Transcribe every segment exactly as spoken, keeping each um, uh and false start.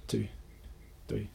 two, three.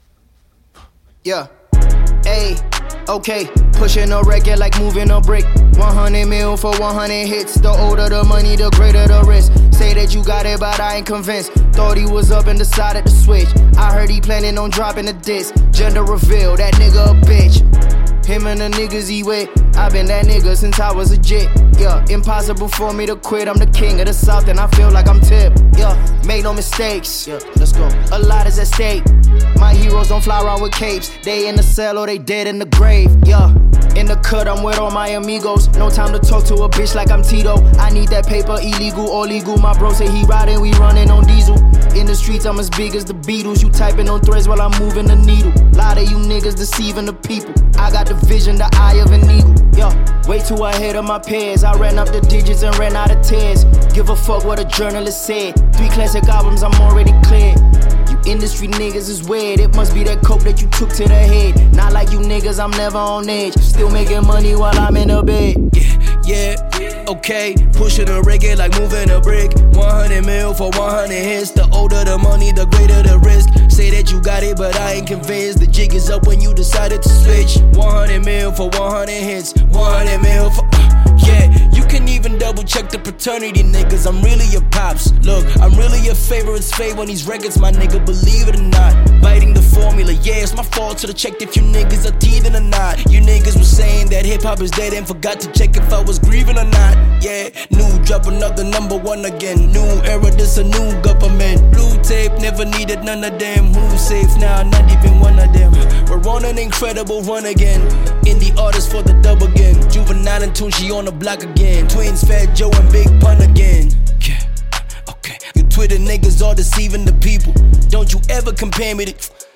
Yeah. Ayy, okay, pushing a record like moving a brick. one hundred mil for one hundred hits. The older the money, the greater the risk. Say that you got it, but I ain't convinced. Thought he was up and decided to switch. I heard he planning on dropping the disc. Gender reveal, that nigga a bitch. Him and the niggas he with. I been that nigga since I was a jit. Yeah, impossible for me to quit. I'm the king of the South and I feel like I'm Tip. Yeah, made no mistakes. Yeah, let's go. A lot is at stake. My heroes don't fly around with capes. They in the cell or they dead in the grave. Yeah, in the cut I'm with all my amigos. No time to talk to a bitch like I'm Tito. I need that paper, illegal or legal. My bro say he riding, we running on diesel. In the streets I'm as big as the Beatles. You typing on threads while I'm moving the needle. Lot of you niggas deceiving the people. I got the vision, the eye of an eagle. Yeah, way too ahead of my peers. I ran up the digits and ran out of tears. Give a fuck what a journalist said. Three classic albums, I'm already clear. You industry niggas is weird. It must be that coke that you took to the head. Not like you niggas, I'm never on edge. Still making money while I'm in the bed. Yeah, yeah, okay. Pushing a record like moving a brick. one hundred mil for one hundred hits. The older the money, the greater the risk. Say that you got it, but I ain't convinced. The jig is up when you decided to switch. one hundred mil for one hundred hits. one hundred mil for... Yeah, you can even double check the paternity, niggas. I'm really your pops. Look, I'm really your favorite's fave on these records, my nigga, believe it or not. Biting the formula, yeah, it's my fault to check if you niggas are teething or not. You niggas was saying that hip hop is dead and forgot to check if I was grieving or not. Yeah, new drop another number one again. New era, this a new government. Blue tape, never needed none of them. Who's safe now? Not even one of them. We're on an incredible run again. Indie artist for the dub again. Juvenile and Tunchi on the block again. Twins, Fat Joe and Big Pun again. Yeah, okay. You Twitter niggas are deceiving the people. Don't you ever compare me to...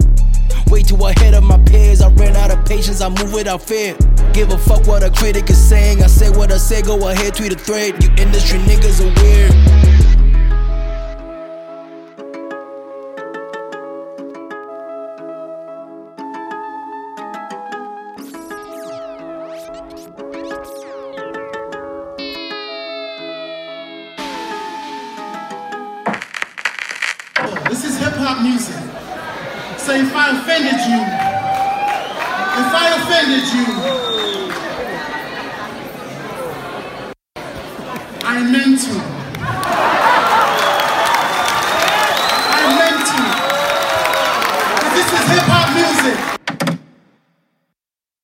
Way too ahead of my peers. I ran out of patience, I move without fear. Give a fuck what a critic is saying. I say what I say, go ahead, tweet a thread. You industry niggas are weird. This is hip-hop music. So if I offended you, if I offended you,